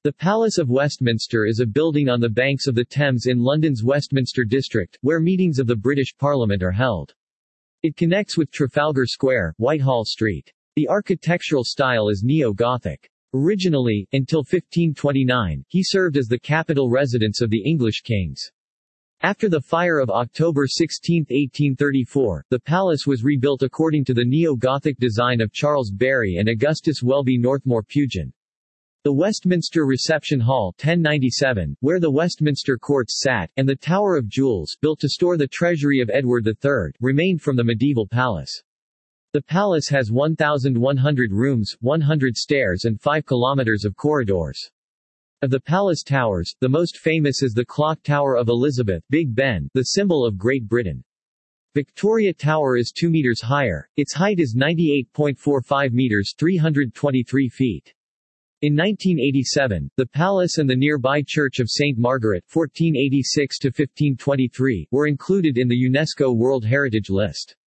The Palace of Westminster is a building on the banks of the Thames in London's Westminster district, where meetings of the British Parliament are held. It connects with Trafalgar Square, Whitehall Street. The architectural style is Neo-Gothic. Originally, until 1529, he served as the capital residence of the English kings. After the fire of October 16, 1834, the palace was rebuilt according to the Neo-Gothic design of Charles Barry and Augustus Welby Northmore Pugin. The Westminster Reception Hall 1097, where the Westminster courts sat, and the Tower of Jewels, built to store the treasury of Edward III, remained from the medieval palace. The palace has 1,100 rooms, 100 stairs and 5 kilometers of corridors. Of the palace towers, the most famous is the Clock Tower of Elizabeth, Big Ben, the symbol of Great Britain. Victoria Tower is 2 meters higher. Its height is 98.45 meters, 323 feet. In 1987, the palace and the nearby Church of St. Margaret (1486–1523) were included in the UNESCO World Heritage List.